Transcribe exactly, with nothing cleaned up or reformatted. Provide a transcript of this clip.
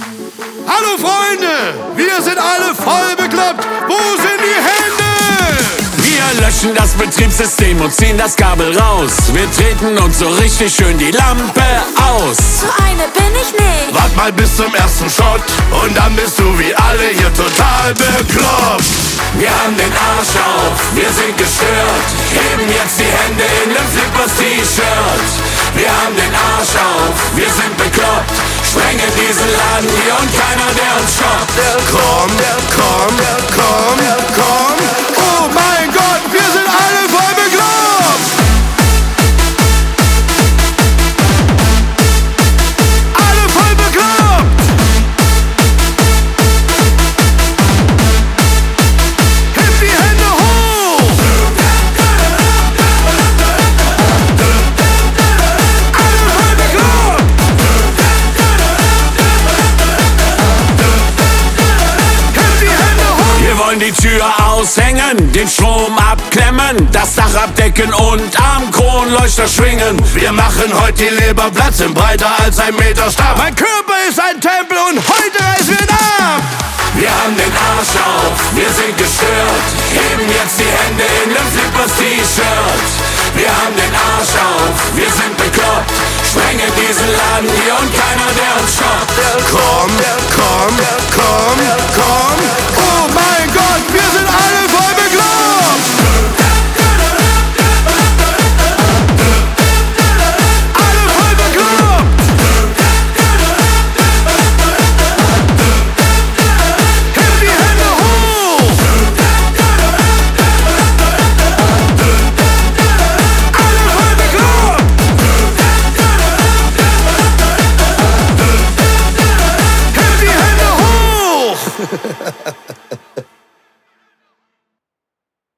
Hallo Freunde, wir sind alle voll bekloppt. Wo sind die Hände? Wir löschen das Betriebssystem und ziehen das Kabel raus. Wir treten uns so richtig schön die Lampe aus. So eine bin ich nicht. Wart mal bis zum ersten Shot und dann bist du wie alle hier total bekloppt. Wir haben den Arsch auf, wir sind gestört. Heben jetzt die Hände in dem Flippers-T-Shirt. Wir haben den Arsch auf, wir sind bekloppt. Sprengen diesen Laden hier und keiner, der uns stoppt. Komm, komm, komm, komm. Oh mein Gott, wir sind alle voll bekloppt. Alle voll bekloppt. Hebt die Hände hoch. Alle voll bekloppt. Hebt die Hände hoch. Wir wollen die Tür aushängen, den Strom abklemmen, das Dach abdecken und am Kronleuchter schwingen. Wir machen heute die Leber Platz im breiter als ein Meter Stab. Mein Körper ist ein Tempel und heute reißen wir ihn ab. Wir haben den Arsch auf, wir sind gestört. Heben jetzt die Hände in dem Flippers-T-Shirt. Wir haben den Arsch auf, wir sind bekloppt. Sprengen diesen Laden hier und keiner, der uns stoppt. Komm, komm, komm, komm. Oh mein Gott, wir sind alle voll bekloppt. Alle voll bekloppt. Hebt die Hände hoch. Alle voll bekloppt. Hebt die Hände hoch.